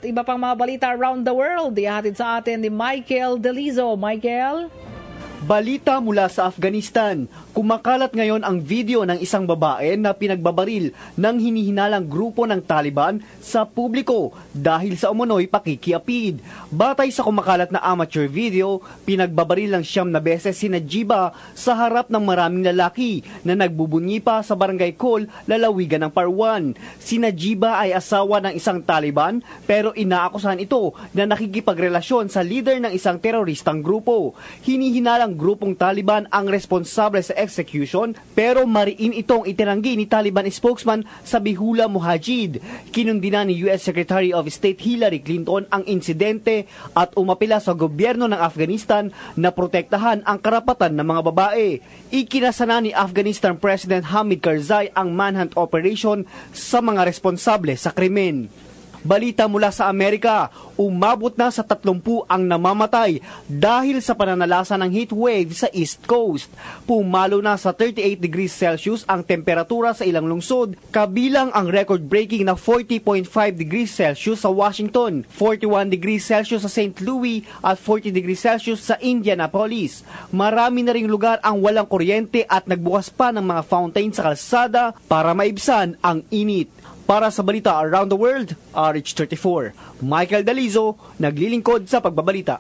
iba pang mga balita around the world. Ihatid sa atin ni Michael Delizo. Michael? Balita mula sa Afghanistan. Kumakalat ngayon ang video ng isang babae na pinagbabaril ng hinihinalang grupo ng Taliban sa publiko dahil sa umunoy pakikiapid. Batay sa kumakalat na amateur video, pinagbabaril ng 9 beses si Najiba sa harap ng maraming lalaki na nagbubunyi pa sa barangay Kol, lalawigan ng Parwan. Si Najiba ay asawa ng isang Taliban pero inaakusahan ito na nakikipagrelasyon sa leader ng isang teroristang grupo. Hinihinalang grupong Taliban ang responsable sa execution pero mariin itong itinanggi ni Taliban spokesman Zabihullah Mujahid. Kinundina ni US Secretary of State Hillary Clinton ang insidente at umapila sa gobyerno ng Afghanistan na protektahan ang karapatan ng mga babae. Ikinasana ni Afghanistan President Hamid Karzai ang manhunt operation sa mga responsable sa krimen. Balita mula sa Amerika, umabot na sa 30 ang namamatay dahil sa pananalasa ng heat wave sa East Coast. Pumalo na sa 38 degrees Celsius ang temperatura sa ilang lungsod, kabilang ang record-breaking na 40.5 degrees Celsius sa Washington, 41 degrees Celsius sa St. Louis at 40 degrees Celsius sa Indianapolis. Marami na ring lugar ang walang kuryente at nagbukas pa ng mga fountain sa kalsada para maibsan ang init. Para sa balita around the world, RH34, Michael Delizo, naglilingkod sa pagbabalita.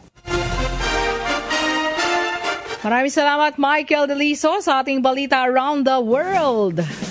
Maraming salamat, Michael Delizo, sa ating balita around the world.